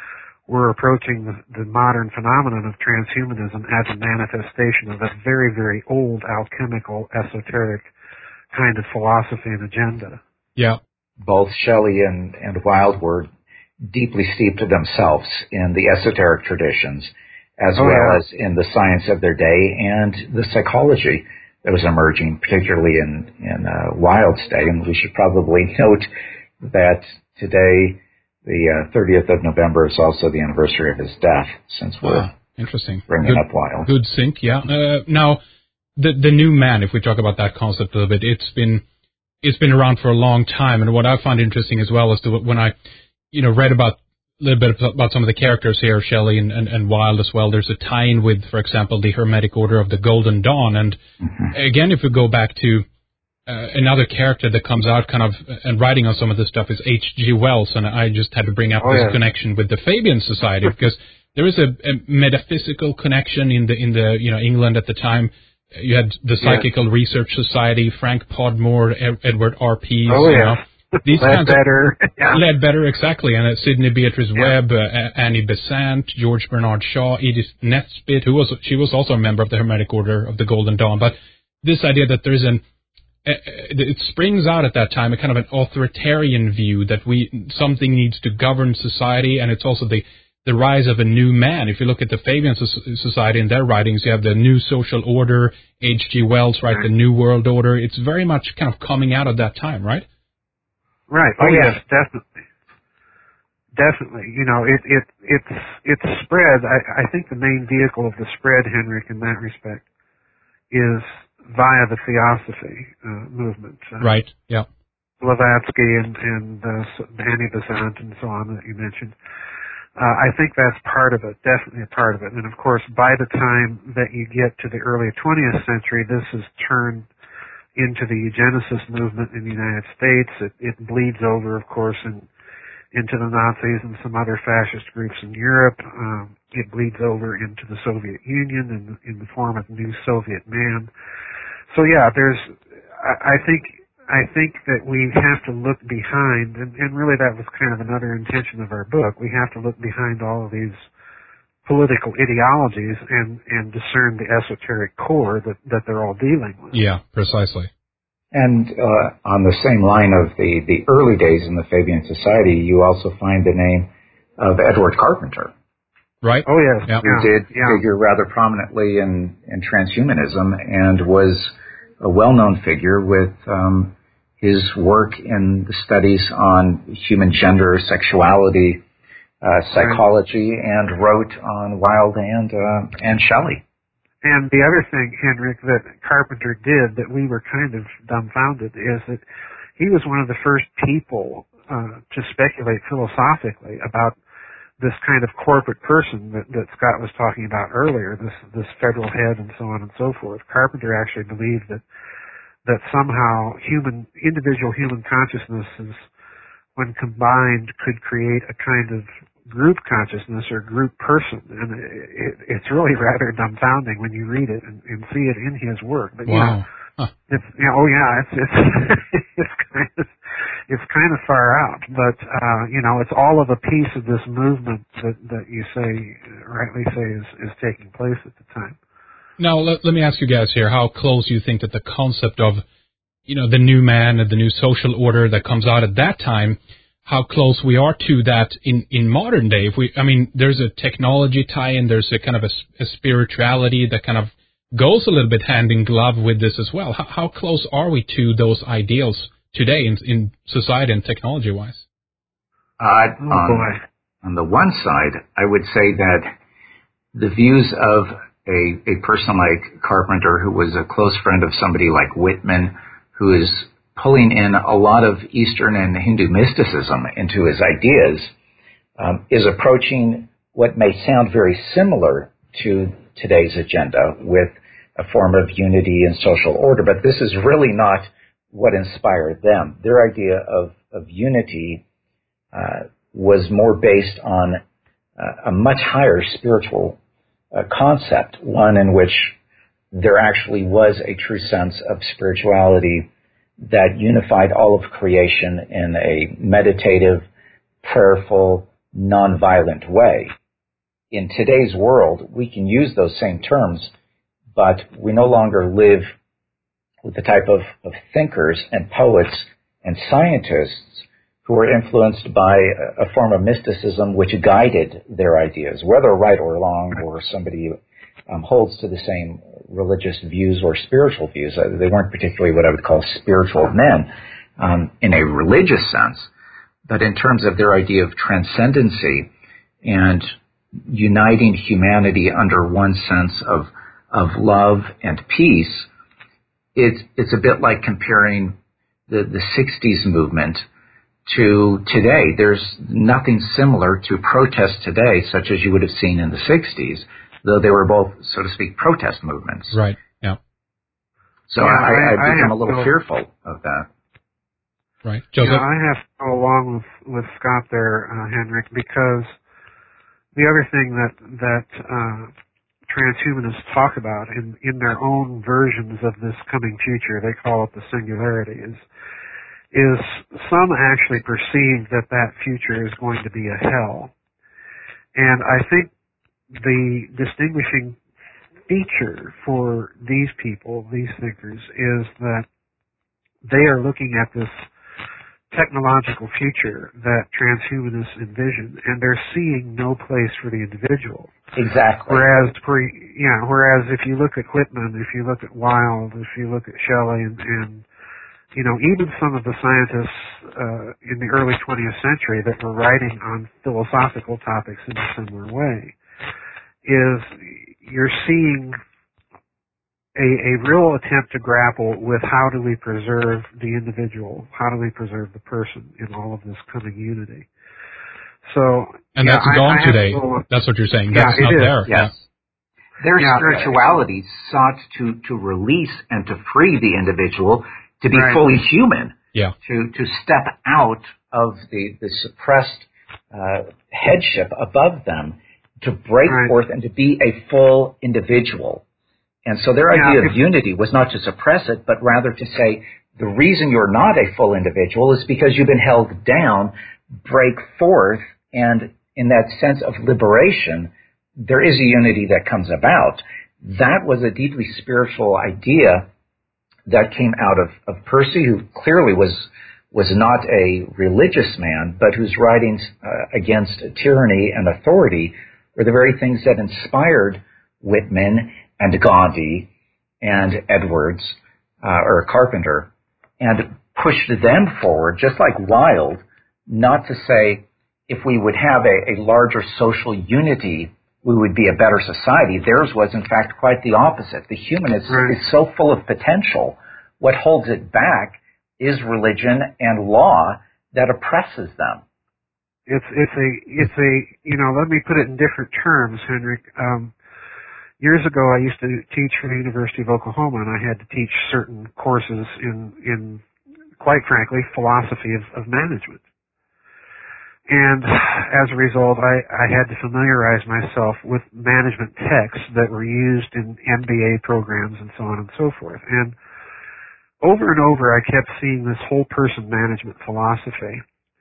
we're approaching the, the modern phenomenon of transhumanism as a manifestation of a very, very old alchemical, esoteric kind of philosophy and agenda. Yeah. Both Shelley and, and Wilde were deeply steeped themselves in the esoteric traditions, as oh, well yeah. as in the science of their day and the psychology that was emerging, particularly in, in uh, Wilde's day. And we should probably note that today, the uh, thirtieth of November, is also the anniversary of his death, since we're ah, interesting. bringing good, up Wilde. Good sync, yeah. Uh, now, the the new man, if we talk about that concept a little bit, it's been it's been around for a long time. And what I find interesting as well is to, when I you know, read about a little bit about some of the characters here, Shelley and, and, and Wilde as well. There's a tie-in with, for example, the Hermetic Order of the Golden Dawn. And mm-hmm. again, if we go back to uh, another character that comes out kind of, and writing on some of this stuff is H G Wells. And I just had to bring up oh, this yeah. connection with the Fabian Society, because there is a, a metaphysical connection in the, in the, you know, England at the time. You had the Psychical yeah. Research Society, Frank Podmore, Ed, Edward R. Pease. Oh, yeah. You know. These Ledbetter. Yeah. Ledbetter, exactly. And uh, Sidney Beatrice yeah. Webb, uh, Annie Besant, George Bernard Shaw, Edith Nesbit, who was, she was also a member of the Hermetic Order of the Golden Dawn. But this idea that there's an, uh, it springs out at that time, a kind of an authoritarian view that we, something needs to govern society, and it's also the, the rise of a new man. If you look at the Fabian Society and their writings, you have the New Social Order, H G Wells, right, the New World Order. It's very much kind of coming out at that time, right? Right. Oh, yes, definitely. Definitely. You know, it, it, it's, it's spread. I, I think the main vehicle of the spread, Henrik, in that respect, is via the Theosophy uh, movement. Uh, right. Yeah. Blavatsky and, and uh, Annie Besant and so on that you mentioned. Uh, I think that's part of it, definitely a part of it. And of course, by the time that you get to the early twentieth century, this has turned into the eugenicist movement in the United States. It, it bleeds over, of course, in, into the Nazis and some other fascist groups in Europe. Um, it bleeds over into the Soviet Union in, in the form of New Soviet Man. So yeah, there's, I, I think, I think that we have to look behind, and, and really that was kind of another intention of our book. We have to look behind all of these political ideologies and, and discern the esoteric core that, that they're all dealing with. Yeah, precisely. And uh, on the same line of the, the early days in the Fabian Society, you also find the name of Edward Carpenter. Right. Oh, yes. Who yeah. did yeah. figure rather prominently in, in transhumanism and was a well-known figure with um, his work in the studies on human gender, sexuality, Uh, psychology, and wrote on Wilde and uh, and Shelley. And the other thing, Henrik, that Carpenter did that we were kind of dumbfounded is that he was one of the first people uh, to speculate philosophically about this kind of corporate person that, that Scott was talking about earlier, this this federal head and so on and so forth. Carpenter actually believed that that somehow human individual human consciousnesses, when combined, could create a kind of group consciousness or group person, and it, it's really rather dumbfounding when you read it and, and see it in his work. But wow. you know, Huh. It's you know, oh yeah, it's it's it's kind of it's kind of far out, but uh, you know, it's all of a piece of this movement that that you say rightly say is is taking place at the time. Now, let, let me ask you guys here how close you think that the concept of, you know, the new man and the new social order that comes out at that time, how close we are to that in, in modern day. If we, I mean, there's a technology tie-in, there's a kind of a, a spirituality that kind of goes a little bit hand in glove with this as well. How, how close are we to those ideals today in, in society and technology-wise? Uh, oh, on, boy. on the one side, I would say that the views of a, a person like Carpenter, who was a close friend of somebody like Whitman, who is pulling in a lot of Eastern and Hindu mysticism into his ideas, um, is approaching what may sound very similar to today's agenda with a form of unity and social order, but this is really not what inspired them. Their idea of, of unity uh, was more based on uh, a much higher spiritual uh, concept, one in which there actually was a true sense of spirituality that unified all of creation in a meditative, prayerful, nonviolent way. In today's world, we can use those same terms, but we no longer live with the type of, of thinkers and poets and scientists who were influenced by a form of mysticism which guided their ideas, whether right or wrong, or somebody um, holds to the same religious views or spiritual views. Uh, they weren't particularly what I would call spiritual men um, in a religious sense, but in terms of their idea of transcendency and uniting humanity under one sense of of love and peace, it's it's a bit like comparing the, the sixties movement to today. There's nothing similar to protest today, such as you would have seen in the sixties, though they were both, so to speak, protest movements. Right, yeah. So yeah, I, I, I become I a little to, fearful of that. Right. Joseph? Yeah, I have to go along with, with Scott there, uh, Henrik, because the other thing that, that uh, transhumanists talk about in, in their own versions of this coming future, they call it the singularity, is is some actually perceive that that future is going to be a hell. And I think the distinguishing feature for these people, these thinkers, is that they are looking at this technological future that transhumanists envision, and they're seeing no place for the individual. Exactly. Whereas, yeah, whereas if you look at Whitman, if you look at Wilde, if you look at Shelley, and, and you know, even some of the scientists uh, in the early twentieth century that were writing on philosophical topics in a similar way, is you're seeing a, a real attempt to grapple with how do we preserve the individual, how do we preserve the person in all of this coming unity. So, and yeah, that's gone I, I today. to, that's what you're saying. Yeah, that's not is. there. Yes. Yeah. Their yeah. spirituality sought to, to release and to free the individual to be right. fully human. Yeah. To, to step out of the, the suppressed uh, headship above them, to break right. forth and to be a full individual. And so their yeah, idea of unity was not to suppress it, but rather to say the reason you're not a full individual is because you've been held down, break forth, and in that sense of liberation, there is a unity that comes about. That was a deeply spiritual idea that came out of, of Percy, who clearly was was not a religious man, but whose writings uh, against tyranny and authority were the very things that inspired Whitman and Gandhi and Edwards uh, or Carpenter, and pushed them forward, just like Wilde, not to say if we would have a, a larger social unity, we would be a better society. Theirs was, in fact, quite the opposite. The human is, right. is so full of potential. What holds it back is religion and law that oppresses them. It's it's a it's a you know let me put it in different terms, Henrik. Um, years ago, I used to teach for the University of Oklahoma, and I had to teach certain courses in in quite frankly philosophy of, of management. And as a result, I, I had to familiarize myself with management texts that were used in M B A programs and so on and so forth. And over and over I kept seeing this whole person management philosophy.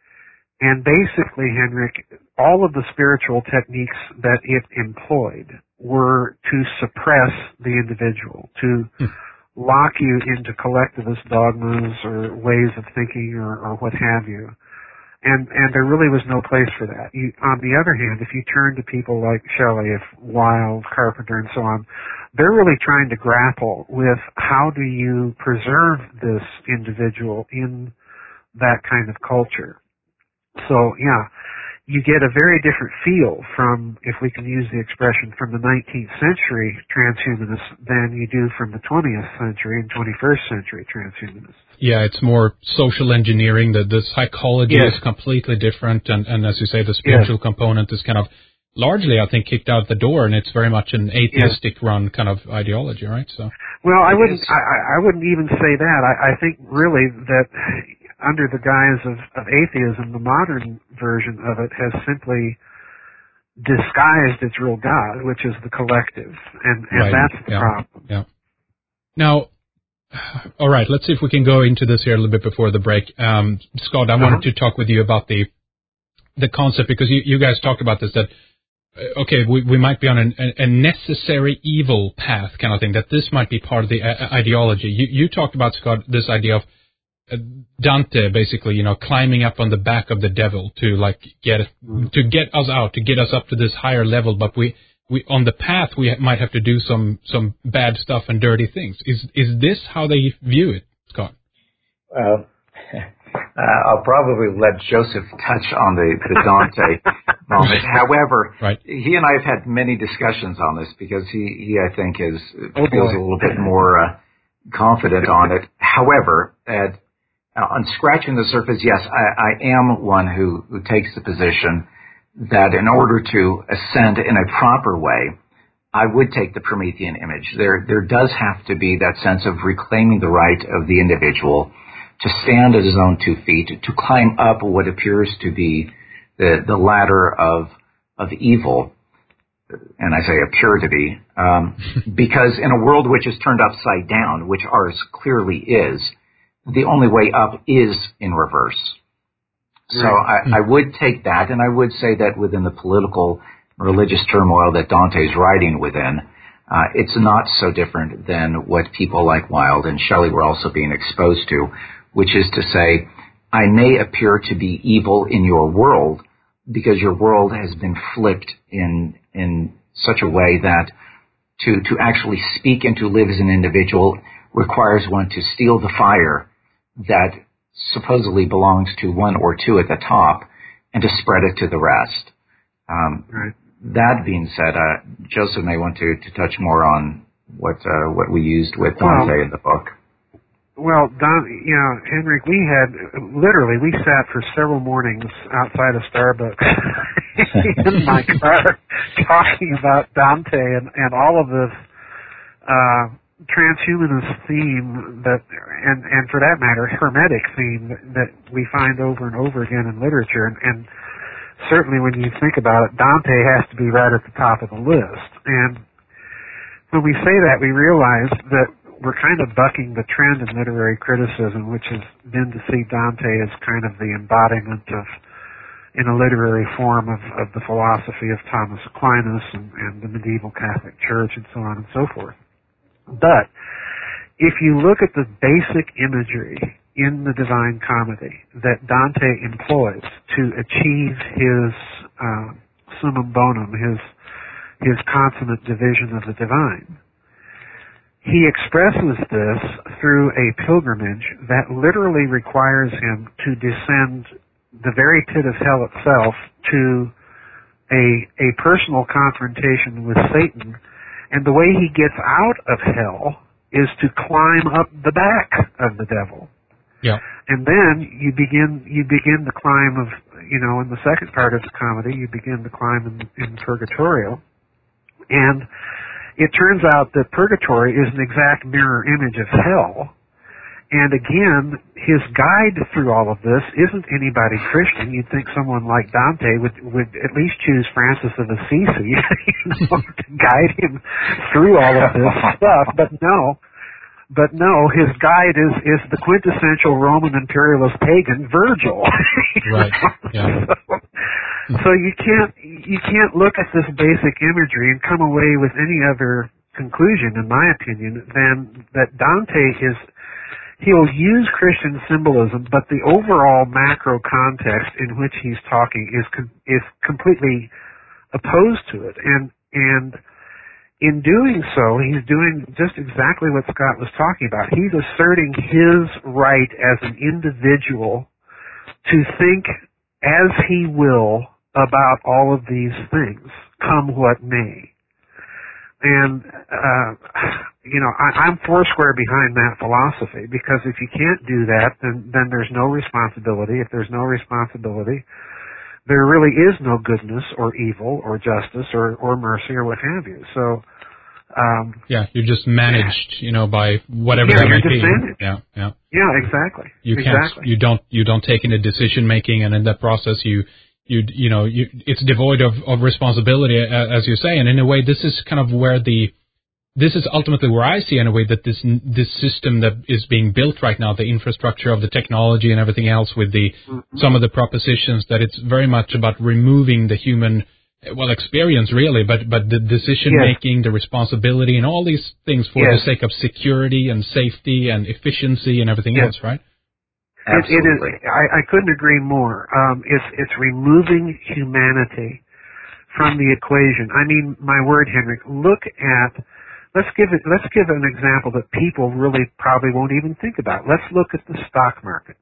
And basically, Henrik, all of the spiritual techniques that it employed were to suppress the individual, to hmm. lock you into collectivist dogmas or ways of thinking or, or what have you. And and there really was no place for that. You, on the other hand, if you turn to people like Shelley, if Wilde, Carpenter, and so on, they're really trying to grapple with how do you preserve this individual in that kind of culture. So, yeah, you get a very different feel from, if we can use the expression, from the nineteenth century transhumanists than you do from the twentieth century and twenty-first century transhumanists. Yeah, it's more social engineering. The, the psychology yes. is completely different, and, and as you say, the spiritual yes. component is kind of largely, I think, kicked out the door, and it's very much an atheistic-run yes. kind of ideology, right? So, well, I wouldn't, I, I wouldn't even say that. I, I think really that under the guise of, of atheism, the modern version of it has simply disguised its real God, which is the collective, and, and right. that's the yeah. problem. Yeah. Now, all right, let's see if we can go into this here a little bit before the break. Um, Scott, I uh-huh. wanted to talk with you about the the concept, because you, you guys talked about this, that, uh, okay, we, we might be on an, a necessary evil path kind of thing, that this might be part of the uh, ideology. You, you talked about, Scott, this idea of Dante, basically, you know, climbing up on the back of the devil to like get to get us out, to get us up to this higher level. But we, we on the path we might have to do some some bad stuff and dirty things. Is is this how they view it, Scott? Well, uh, I'll probably let Joseph touch on the, the Dante moment. However, right. he and I have had many discussions on this, because he, he I think, is oh, feels boy. a little bit more uh, confident on it. However, at Uh, on scratching the surface, yes, I, I am one who, who takes the position that in order to ascend in a proper way, I would take the Promethean image. There, there does have to be that sense of reclaiming the right of the individual to stand at his own two feet, to climb up what appears to be the, the ladder of, of evil, and I say appear to be, um, because in a world which is turned upside down, which ours clearly is, the only way up is in reverse. So I, I would take that, and I would say that within the political, religious turmoil that Dante's writing within, uh, it's not so different than what people like Wilde and Shelley were also being exposed to, which is to say, I may appear to be evil in your world because your world has been flipped in in such a way that to, to actually speak and to live as an individual requires one to steal the fire that supposedly belongs to one or two at the top, and to spread it to the rest. Um, right. That being said, uh, Joseph may want to, to touch more on what uh, what we used with Dante well, in the book. Well, Don, you know, Henrik, we had literally we sat for several mornings outside of Starbucks in my car talking about Dante and, and all of this. Uh, transhumanist theme that, and, and for that matter, hermetic theme that, that we find over and over again in literature. And, and certainly when you think about it, Dante has to be right at the top of the list. And when we say that, we realize that we're kind of bucking the trend in literary criticism, which has been to see Dante as kind of the embodiment of, in a literary form, of, of the philosophy of Thomas Aquinas and, and the medieval Catholic Church and so on and so forth. But if you look at the basic imagery in the Divine Comedy that Dante employs to achieve his uh, summum bonum, his his consummate division of the divine, he expresses this through a pilgrimage that literally requires him to descend the very pit of hell itself to a a personal confrontation with Satan. And the way he gets out of hell is to climb up the back of the devil. Yeah. And then you begin you begin the climb of, you know, in the second part of the comedy, you begin the climb in, in Purgatorio. And it turns out that Purgatory is an exact mirror image of hell. And again, his guide through all of this isn't anybody Christian. You'd think someone like Dante would, would at least choose Francis of Assisi, you know, to guide him through all of this stuff. But no, but no, his guide is is the quintessential Roman imperialist pagan, Virgil. Right. Yeah. So, so you can't you can't look at this basic imagery and come away with any other conclusion, in my opinion, than that Dante is. He'll use Christian symbolism, but the overall macro context in which he's talking is com- is completely opposed to it, and and in doing so, he's doing just exactly what Scott was talking about. He's asserting his right as an individual to think as he will about all of these things, come what may. And, uh, you know, I, I'm foursquare behind that philosophy, because if you can't do that, then, then there's no responsibility. If there's no responsibility, there really is no goodness or evil or justice or, or mercy or what have you. So, um, yeah, you're just managed, you know, by whatever yeah, that you're might just be. managed. Yeah, yeah. Yeah, exactly. You exactly. can't, you don't, you don't take any decision making, and in that process, you, you, you know, you, it's devoid of, of responsibility, as you say, and in a way, this is kind of where the, this is ultimately where I see, in a way, that this, this system that is being built right now, the infrastructure of the technology and everything else, with the, mm-hmm. some of the propositions, that it's very much about removing the human, well, experience really, but, but the decision yes. making, the responsibility, and all these things for yes. the sake of security and safety and efficiency and everything yes. else, right? It, it is. I, I couldn't agree more. Um, it's it's removing humanity from the equation. I mean, my word, Henrik. Look at. Let's give it. Let's give an example that people really probably won't even think about. Let's look at the stock market.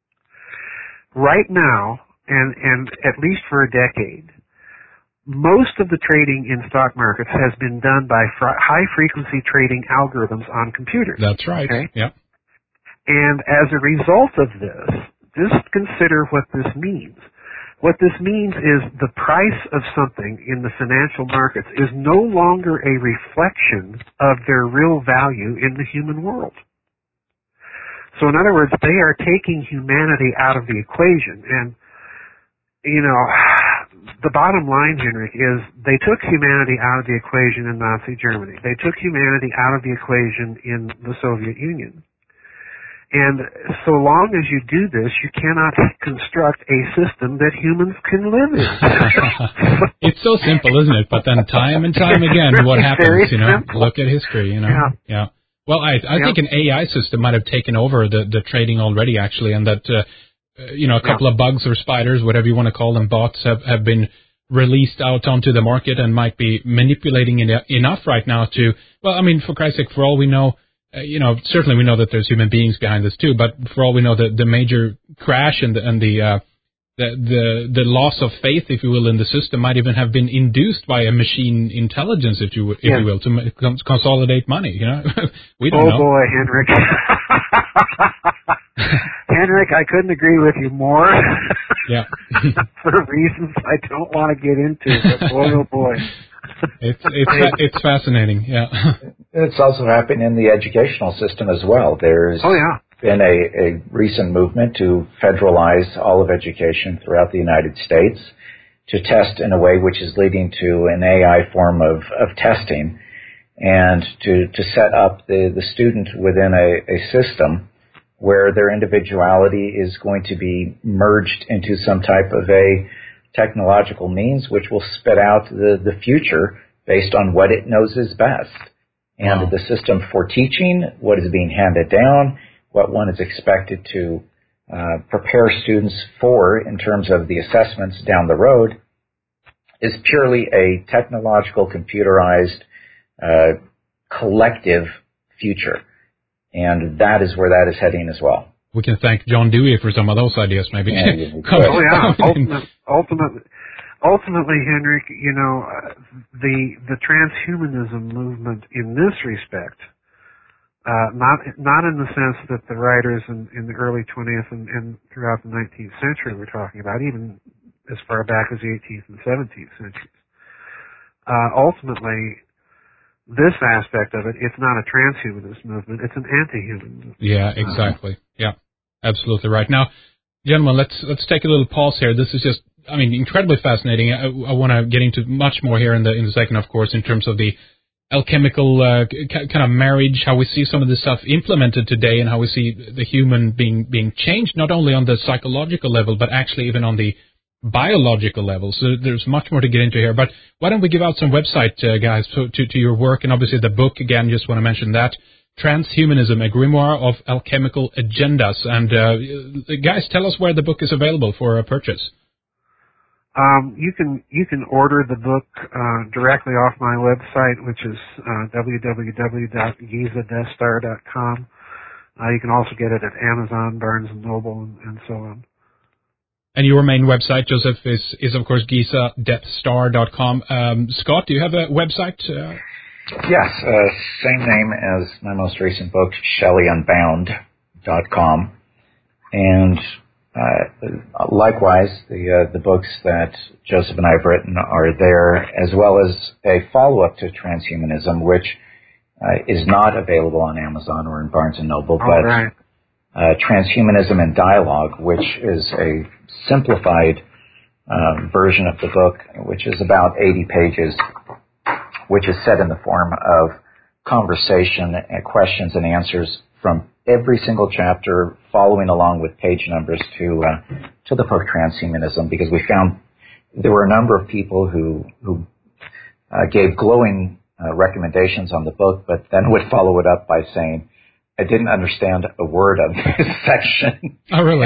Right now, and and at least for a decade, most of the trading in stock markets has been done by fr- high frequency trading algorithms on computers. That's right. Okay? Yeah. And as a result of this, just consider what this means. What this means is the price of something in the financial markets is no longer a reflection of their real value in the human world. So in other words, they are taking humanity out of the equation. And, you know, the bottom line, Henrik, is they took humanity out of the equation in Nazi Germany. They took humanity out of the equation in the Soviet Union. And so long as you do this, you cannot construct a system that humans can live in. It's so simple, isn't it? But then time and time again, what happens, you know? Simple. Look at history, you know? Yeah. yeah. Well, I I yeah. think an A I system might have taken over the, the trading already, actually, and that, uh, you know, a couple yeah. of bugs or spiders, whatever you want to call them, bots, have, have been released out onto the market and might be manipulating it enough right now to, well, I mean, for Christ's sake, for all we know, Uh, you know, certainly we know that there's human beings behind this too, but for all we know, the, the major crash and the, and the, uh, the, the, the loss of faith, if you will, in the system might even have been induced by a machine intelligence, if you, if yeah. you will, to m- consolidate money, you know? We don't oh know. Oh boy, Henrik. Henrik, I couldn't agree with you more. Yeah. For reasons I don't want to get into, but boy, oh boy. It's it's it's fascinating, yeah. It's also happening in the educational system as well. There's oh, yeah. been a, a recent movement to federalize all of education throughout the United States, to test in a way which is leading to an A I form of, of testing, and to, to set up the, the student within a, a system where their individuality is going to be merged into some type of a technological means which will spit out the, the future based on what it knows is best. And wow. the system for teaching, what is being handed down, what one is expected to uh, prepare students for in terms of the assessments down the road, is purely a technological, computerized, uh, collective future. And that is where that is heading as well. We can thank John Dewey for some of those ideas, maybe. Yeah, oh, yeah. Ultimate, ultimately, ultimately, Henrik, you know, uh, the the transhumanism movement in this respect, uh, not not in the sense that the writers in, in the early twentieth and, and throughout the nineteenth century were talking about, even as far back as the eighteenth and seventeenth centuries. Uh, ultimately, this aspect of it, it's not a transhumanist movement, it's an anti-human movement. Yeah, exactly. Yeah, absolutely right. Now, gentlemen, let's let's take a little pause here. This is just, I mean, incredibly fascinating. I, I want to get into much more here in the in the second, of course, in terms of the alchemical uh, k- kind of marriage, how we see some of this stuff implemented today, and how we see the human being being changed, not only on the psychological level, but actually even on the biological level. So there's much more to get into here. But why don't we give out some website, uh, guys, to, to, to your work, and obviously the book, again, just want to mention that. Transhumanism, a grimoire of alchemical agendas. And uh, guys, tell us where the book is available for uh, purchase. Um, you can you can order the book uh, directly off my website, which is uh, w w w dot giza death star dot com. Uh, you can also get it at Amazon, Barnes and Noble, and, and so on. And your main website, Joseph, is, is of course giza death star dot com. Um, Scott, do you have a website? Uh, yes, uh, same name as my most recent book, shelley unbound dot com. And uh, likewise, the uh, the books that Joseph and I have written are there, as well as a follow-up to Transhumanism, which uh, is not available on Amazon or in Barnes and Noble, All but right. uh, Transhumanism in Dialogue, which is a simplified uh, version of the book, which is about eighty pages, which is set in the form of conversation and questions and answers from every single chapter, following along with page numbers to uh, to the book Transhumanism, because we found there were a number of people who who uh, gave glowing uh, recommendations on the book, but then would follow it up by saying, I didn't understand a word of this section. Oh, really?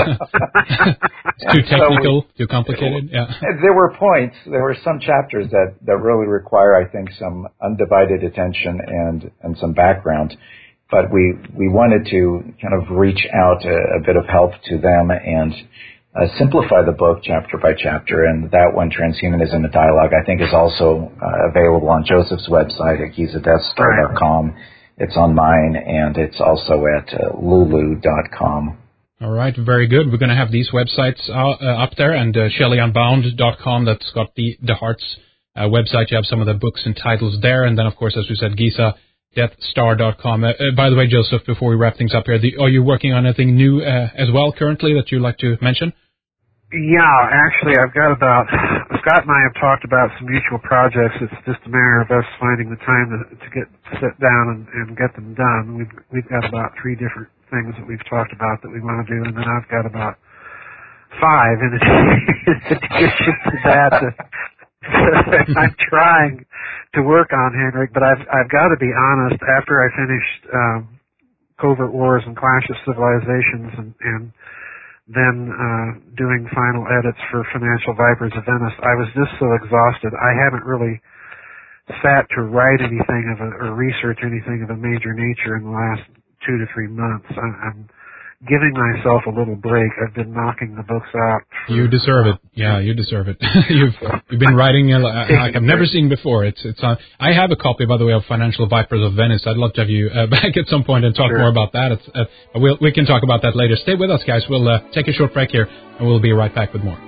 It's too technical, so we, too complicated? Yeah. There were points, there were some chapters that, that really require, I think, some undivided attention and, and some background. But we, we wanted to kind of reach out a, a bit of help to them and uh, simplify the book chapter by chapter. And that one, Transhumanism in Dialogue, I think is also uh, available on Joseph's website at giza death star dot com. Right. It's on mine, and it's also at uh, lulu dot com. All right, very good. We're going to have these websites uh, uh, up there, and uh, shelley unbound dot com, that's got the, the Heart's uh, website. You have some of the books and titles there, and then, of course, as we said, giza death star dot com. Uh, uh, by the way, Joseph, before we wrap things up here, the, are you working on anything new uh, as well currently that you'd like to mention? Yeah, actually, I've got about, Scott and I have talked about some mutual projects. It's just a matter of us finding the time to, to get sit down and, and get them done. We've we've got about three different things that we've talked about that we want to do, and then I've got about five in addition to that. I'm trying to work on, Henrik, but I've I've got to be honest. After I finished um, Covert Wars and Clash of Civilizations, and, and then uh, doing final edits for Financial Vipers of Venice, I was just so exhausted. I haven't really sat to write anything of a, or research anything of a major nature in the last two to three months. I, I'm giving myself a little break. I've been knocking the books out. For, you deserve it. Yeah, you deserve it. you've you've been writing uh, like I've never seen before. It's it's. Uh, I have a copy, by the way, of Financial Vipers of Venice. I'd love to have you uh, back at some point and talk sure. more about that. It's, uh, we'll, we can talk about that later. Stay with us, guys. We'll uh, take a short break here, and we'll be right back with more.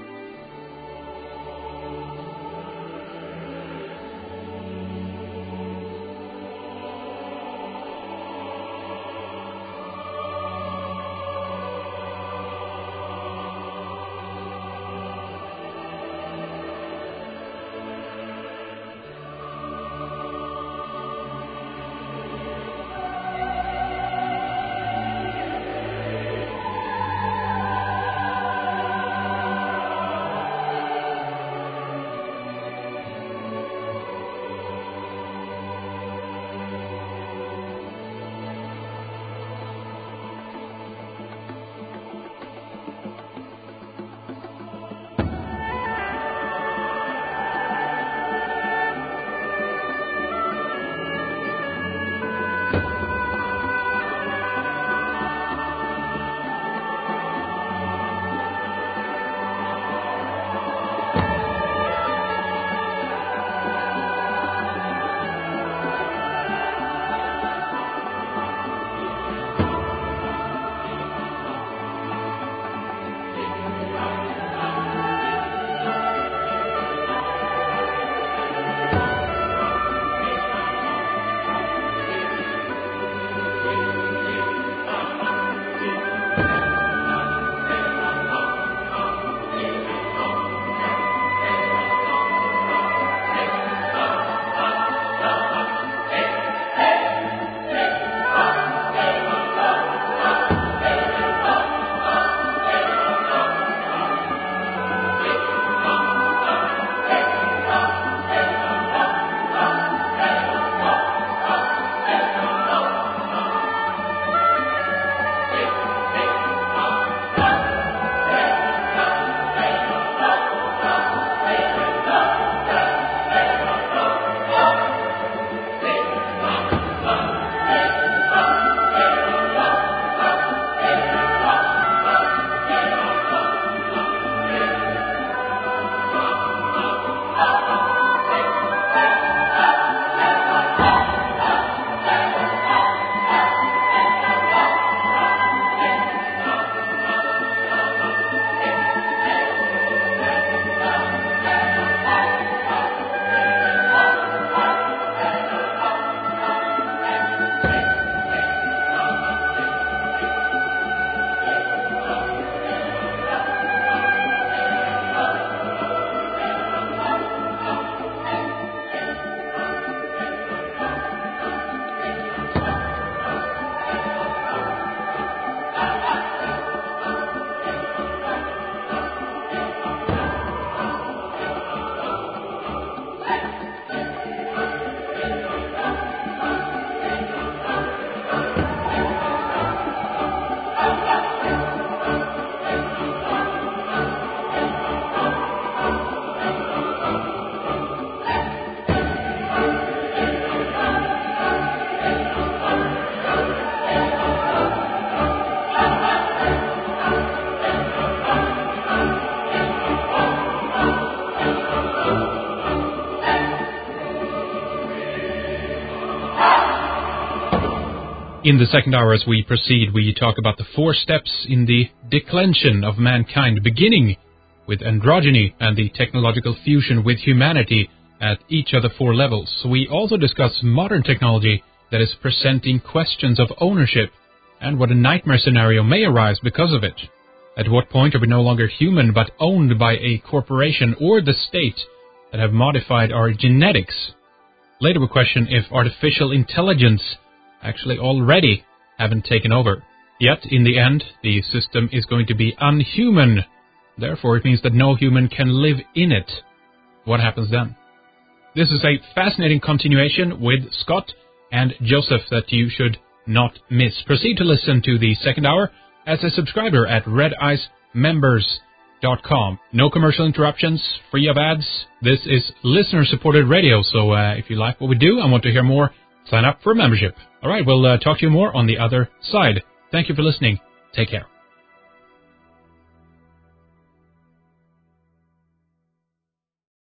In the second hour, as we proceed, we talk about the four steps in the declension of mankind, beginning with androgyny and the technological fusion with humanity at each of the four levels. We also discuss modern technology that is presenting questions of ownership and what a nightmare scenario may arise because of it. At what point are we no longer human but owned by a corporation or the state that have modified our genetics? Later we question if artificial intelligence actually already haven't taken over. Yet, in the end, the system is going to be unhuman. Therefore, it means that no human can live in it. What happens then? This is a fascinating continuation with Scott and Joseph that you should not miss. Proceed to listen to the second hour as a subscriber at red ice members dot com. No commercial interruptions, free of ads. This is listener-supported radio, so uh, if you like what we do and want to hear more, sign up for a membership. All right, we'll uh, talk to you more on the other side. Thank you for listening. Take care.